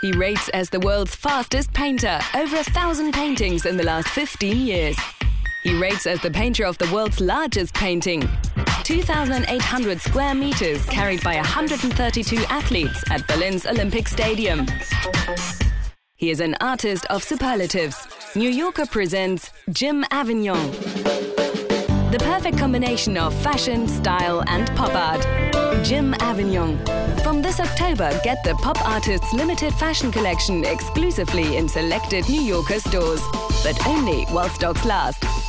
He rates as the world's fastest painter, over 1,000 paintings in the last 15 years. He rates as the painter of the world's largest painting, 2,800 square meters carried by 132 athletes at Berlin's Olympic Stadium. He is an artist of superlatives. New Yorker presents Jim Avignon. The perfect combination of fashion, style and pop art. Jim Avignon. From this October, get the Pop Artists Limited Fashion Collection exclusively in selected New Yorker stores. But only while stocks last.